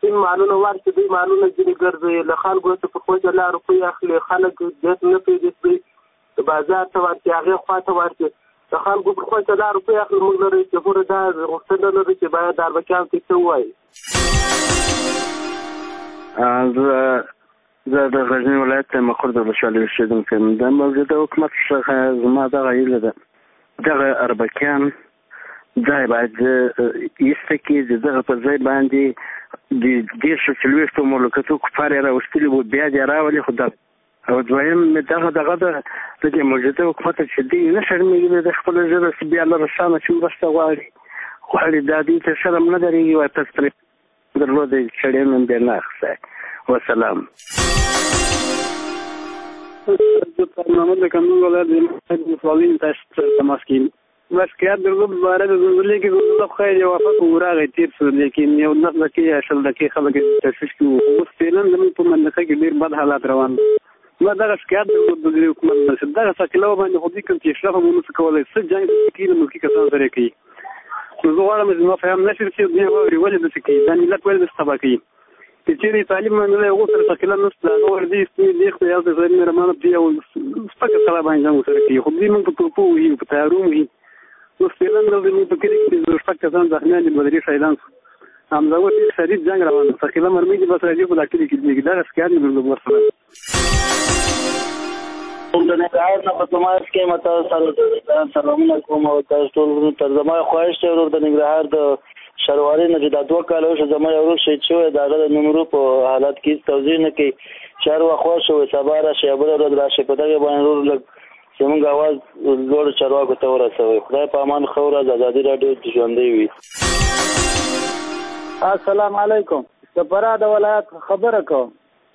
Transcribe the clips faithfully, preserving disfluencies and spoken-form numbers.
سپین مالونه ورکړي، دوی مالونه ځینې ګرځوي، له خلکو څخه په خوږه لار روپۍ اخلي، خلک ډېر نه پرېږدي د بازار ته ورکړي، هغې خوا ته ورکړي، د خلکو په خوږه لار روپۍ اخلي. موږ له رئیس جمهور دا غوښتنه لرو چې باید د اربکیانو ته څه ووایي. زه د غزني ولایت مقر د ولسوالۍ اوسېدونکی یم. د موجوده حکومت څخه زما دغه هیله ده دغه اربکیان ځای باید ایسته کړي، د دغه پر ځای باندې د دېرشو څلوېښتو مملکتو کفار یې راوستلي وو، بیا دې راولي. خو دا او دویم دغه دغه د دې موجوده حکومت چې دوی نه شرمېږي د خپلو ژبه بیا له روسانو چې مرسته غواړي غواړي دا دوی ته شرم نه درېږي. وایي تاسو ترې درلودی سړی نن بیا نه اخیستی. وسلام. محمد د کندوز ولایت د ولسوالۍ تاسو سره تماس کیم. مشکلات درلود باره د زلزلې کې زلزله خیر یو وفات وراغی تیر شو، لیکن یو نقص دقیقې یا شل دقیقې خلک تشویش کې اوس فعلا زموږ په منطقه کې ډېر بد حالات روان دي. ما دغه شکایت درلود د حکومت نه دغه ساکلو باندې خو دې کوم چې اشراف هم ونشو کولی څه جنګ کې د ملکي کسانو سره کوي. نو زه غواړم چې زما فهم نشي چې دوی واوري ولې داسې کوي، دا ملت ولې داسې تباه کوي. چې چېرې تعلیم منلی هغو سره ساکله نشته، هغه وردي ستوني دیخ ته یو د غیر مهربانه په یو سپکه سړی باندې جنګ ورسره کوي. خو دوی موږ په توپو وهي، په تیارو وهي. اوس فعلا دلته موږ په کلي کې د شپږ کسان زخمیان دي، بدري شهیدان شو. همدا اوس ډېر شدید جنګ روان دی، ساکله مرمۍ دي بس راځي په دا کلي کې دیږي. دغه شکایت مې درلود ورسره. د نګهار نه په تماس کې مته سلامونه کوم او تاسو ټول تر زما خواهش دی ورور د نګهار د شرواري نه چې دا دوه کاله وشو زما یو ورور شهید شوی، د هغه د نومرو په حالت کې توضیح نه کوي. چار وخوا شوی، سبا راشي، بله ورځ راشي، په دغې باندې ورور لږ زموږ اواز لوړو چارواکو ته ورسوئ. خدای په امان ښه ورځ ازادي راډیو ژوندۍ وي. السلام علیکم. د فراه د ولایت خبره کوم.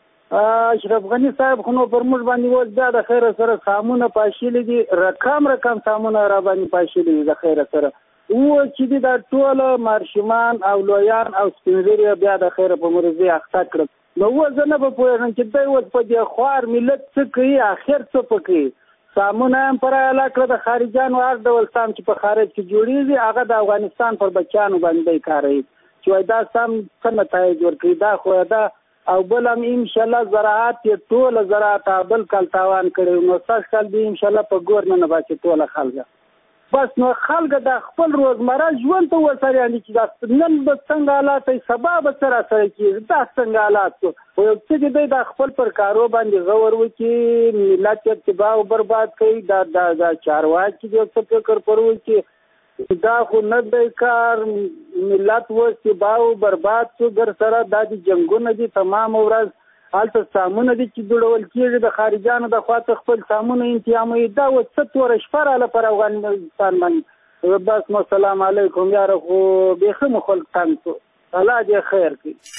اشرف غني صاحب خو نو پر موږ باندې اوس بیا د خیره سره سامونه پاشلي دي، رقم رقم سامونه را باندې پاشلي دي د خیره سره. و چې دي دا ټوله ماشومان او لویان او سپین ږیري بیا د خیره په مرضي اخته کړل. نو اوس زه نه به پوهېږم چې دی اوس په دې خوار ملت څه کوي، اخر څه په کوي. سامونه هم پر اعلی کړه د خارجیانو، هر ډول سام چې په خارج کې جوړېږي هغه د افغانستان پر بچیانو باندې دی کاروي چې وایي دا سم څه نتایج ورکوي. دا خو دا او بل هم انشاءالله زراعت یې ټوله زراعت بل کال تاوان کړی، نو سږ کال به انشاءالله په ګور نه نه باسي ټوله خلکه. بس نو خلکه د خپل روزمره ژوند ته ورسره دي چې دا نن به څنګه حالات وي، سبا به څه راسره کېږي، دا څنګه حالات شو. خو یو څه چې دی دا خپل پر کارو باندې غور وکړي، ملت یې تباه او برباد کوي. دا دا دا چارواکي چې یو څه فکر پر وکړي، دا خو نه دی کار. ملت اوس تباه او برباد شو ګر سره. دا د جنګونه دي تمام ورځ، هلته سامونه دي چې جوړول کېږي د خارجیانو د خوا څخه خپل سامونه انتظاموي. دا اوس څه توره شپه راله پر افغانستان باندې. بس نو سلام علیکم یاره، خو بیخي مو خلک تنګ شو، الله دې خیر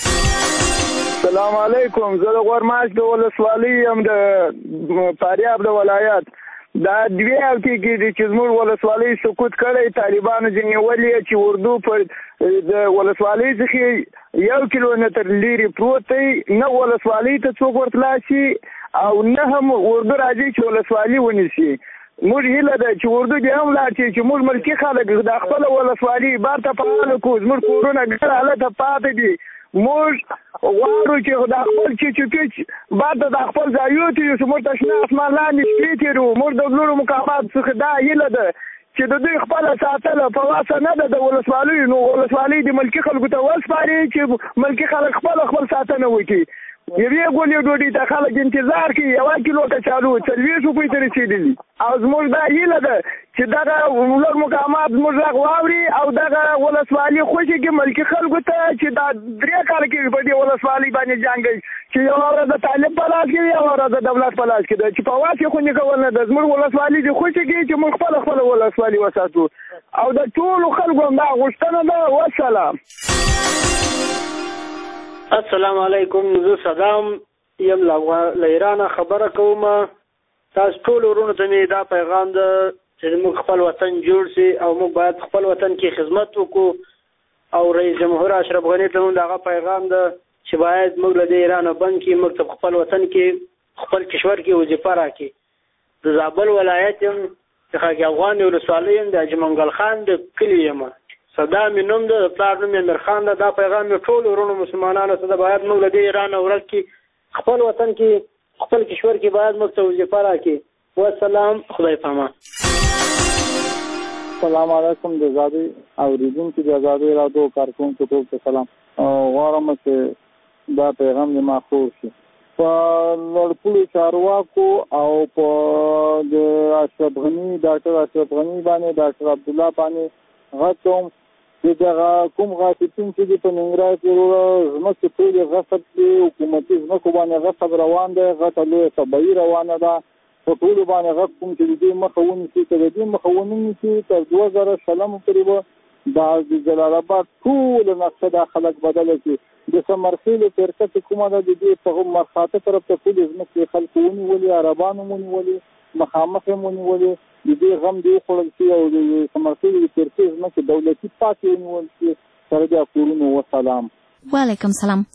کړي. سلام علیکم. زه د غورماش د ولسوالۍ یم د فاریاب د ولایت. دا دوی هفتې کې دي چې زموږ ولسوالۍ سقوط کړی، طالبانو ځینې نیولې چې اردو پر د ولسوالۍ څخه یو کیلومتر لرې پروت دی، نه ولسوالۍ ته څوک ورتلی شي او نه هم اردو راځي چې ولسوالي ونیسي. موږ هیله ده چې اردو دې هم لاړ شي چې موږ ملکي خلک د خپله ولسوالي بار ته فعاله کړو. زموږ کورونه ګډ حالته پاتې دي. موږ غواړو چې د خپل چیچوکیچ بعد د خپل ځایو ته یو موږ ته شنه اسمان لاندې شپې تېرو. موږ د لوړو مقامات څخه دا هیله ده چې د دوی خپله ساتله په واسه نه ده د ولسوالیو، نو ولسوالۍ د ملکي خلکو ته وسپاري چې ملکي خلک خپله خپل ساتنه وکړي. یوې ګولې ډوډۍ ته خلک انتظار کوي، یوه کیلو کچالو څلوېښت روپۍ ته رسېدلي. او زموږ دا هیله ده چې دغه لوړ مقامات زموږ غږ واوري او دغه ولسوالي خوشي کړي ملکي خلکو ته چې دا درې کاله کېږي په دې ولسوالۍ باندې جنګ کوي چې یوه ورځ د طالب په لاس کې یوه ورځ د دولت په لاس کې ده، چې په واس یې خوندي کول نه ده. زموږ ولسوالي دې خوشي کړي چې موږ خپله خپله ولسوالي وساتو او د ټولو خلکو هم دا غوښتنه ده. والسلام. السلام علیکم. زه صدام یم له ایرانه خبره کوم. تاسو ټول ورونو ته مې دا پیغام ده چې موږ خپل وطن جوړ سي او موږ باید خپل وطن کې خدمت وکړو. او رئیس جمهور اشرف غني ته هم دغه پیغام ده چې باید موږ له ایرانه بند کړي، موږ ته خپل وطن کې خپل کشور کې وظیفه راکړي. د زابل ولایت یم د خاک افغان ولسوالۍ یم د اجمنګل خان د کلي یم. صدا مې نوم ده، د پلار نوم یې میرخان ده. دا پیغام مې ټولو ورونو مسلمانانو ته ده، باید موږ له دې ایران نه ورک کړي، خپل وطن کې خپل کشور کې باید موږ ته وظیفه راکړي. والسلام، خدای پامان. السلام علیکم. د ازادۍ اورېدونکي د ازادۍ راډیو کارکوونکو ټول ته سلام. غواړم چې دا پیغام دې ما خور شي. په لړپوړو چارواکو او په د اشرف غني ډاکټر اشرف غني باندې ډاکټر عبدالله باندې غږ کوم چې دغه کوم غاصبین چې دي په ننګرهار کې ځمکې ټولې غصب دي، حکومتي ځمکو باندې غصب روان دی، غټه لویه تبعي روانه ده. په ټولو باندې غږ کوم چې د دې مخه ونیسي، که د دې مخه ونه نیسي تر دوه زره شلم پورې به دا د جلال آباد ټوله نقشه دا خلک بدله کړي. د سمرخیلو فرقه چې کومه ده د دې په مرخاته طرف ته ټولې ځمکې خلکو ونیولې، عربانو ونیولې، مخامخ یې ونیولې. د دې غم دې وخوړل شي او د سمرخیلو د فرقې ځمکې دولتي پاتې ونیول شي. سره د کورونو وسلام. وعلیکم سلام.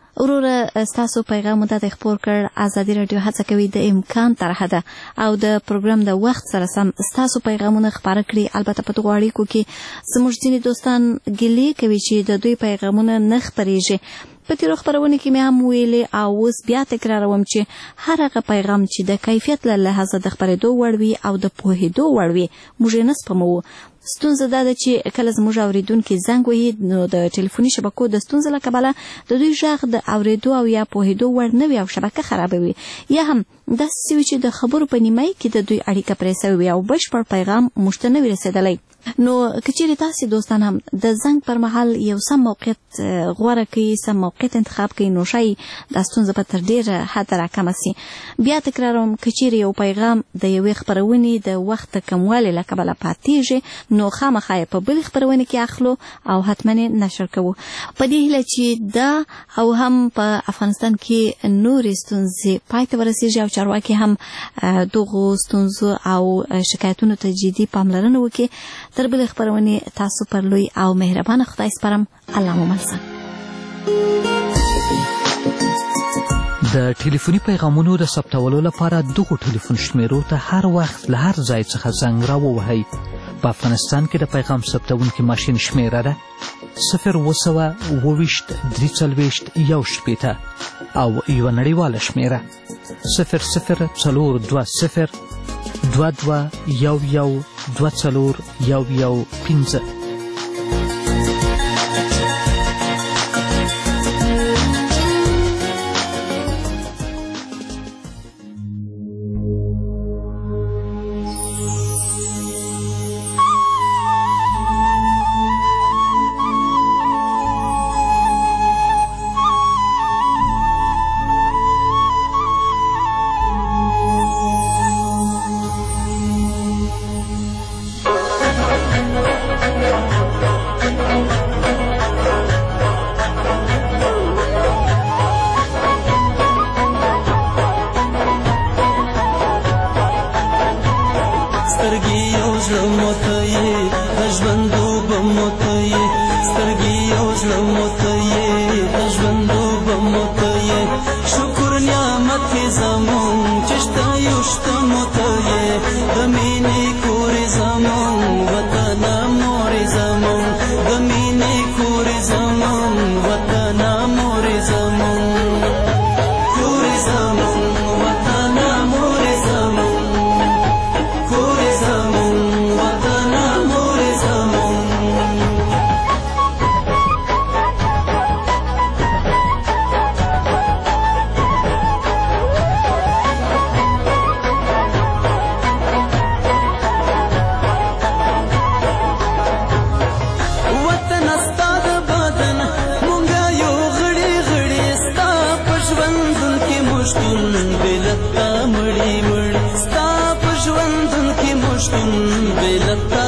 وروره ستاسو پیغام مو ته خپور کړ. ازادي راډیو هڅه کوي د امکان تر حده او د پروګرام د وخت سره سم ستاسو پیغامونه خپاره کړي. البته په دغه اړیکو کې زموږ ځینې دوستان ګیلې کوي چې د دوی پیغامونه نه خپرېږي. په تیرو خپرونې کې مې هم ویلې او اوس بیا تکراروم چې هر هغه پیغام چې د کیفیت له لحاظه د خپرېدو وړ وي او د پوهېدو وړ وي موږ یې نه سپموو. ستونزه دا ده چې کله زموږ اورېدونکي زنګ وهي نو د ټلیفوني شبکو د ستونزې له کبله د دوی غږ د اورېدو او یا پوهېدو وړ نه وي او شبکه خرابوي، یا هم داسې وي چې د خبرو په نیمایي کې د دوی اړیکه پرې سوې وي او بشپړ پیغام موږ ته نه وي رسېدلی. نو که چیرې تاسې دوستان هم د زنګ پر مهال یو سم موقعیت غوره کوي، سم موقعیت انتخاب کوي، نو ښایي دا ستونزه به تر ډېره حده راکمه سي. بیا تکراروم که چیرې یو پیغام د یوې خپرونې د وخت د کموالي له کبله پاتېږي نو خامخا یې په بلې خپرونې کې اخلو او حتما یې نشر کوو. په دې هیله چې دا او هم په افغانستان کې نورې ستونزې پای ته ورسېږي او چارواکي هم دغو ستونزو او شکایتونو ته جدي پاملرنه وکړي. تر بلې خپرونې تاسو پر لوی او مهربانه خدای سپارم. الله مو مل شه. د ټلیفوني پیغامونو د ثبتولو لپاره دغو ټلیفون شمیرو ته هر وخت له هر ځای څخه زنګ راووهئ. په افغانستان کې د پیغام ثبتونکي ماشین شمیره ده صفر اوه سوه اوه ویشت درې څلوېښت یو شپېته او یوه نړیواله شمیره صفر صفر څلور دوه صفر دوه دوه یو یو دوه څلور یو یو پنځه. مړی مړی ستا په ژوندون کې مشتون بې له تا